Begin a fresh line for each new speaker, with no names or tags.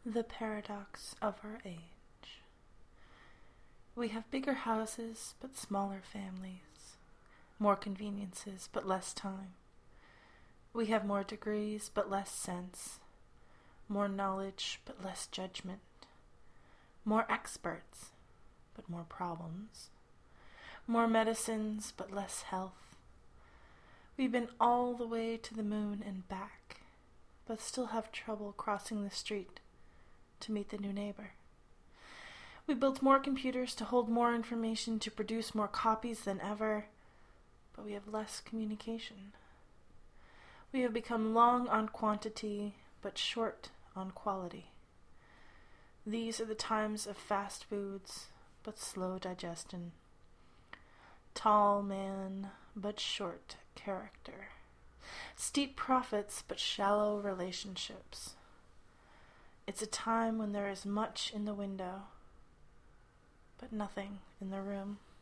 The paradox of our age. We have bigger houses but smaller families, more conveniences but less time. We have more degrees but less sense, more knowledge but less judgment, more experts but more problems, more medicines but less health. We've been all the way to the moon and back, but still have trouble crossing the street to meet the new neighbor. We built more computers to hold more information, to produce more copies than ever, but we have less communication. We have become long on quantity, but short on quality. These are the times of fast foods, but slow digestion. Tall man, but short character. Steep profits, but shallow relationships. It's a time when there is much in the window, but nothing in the room.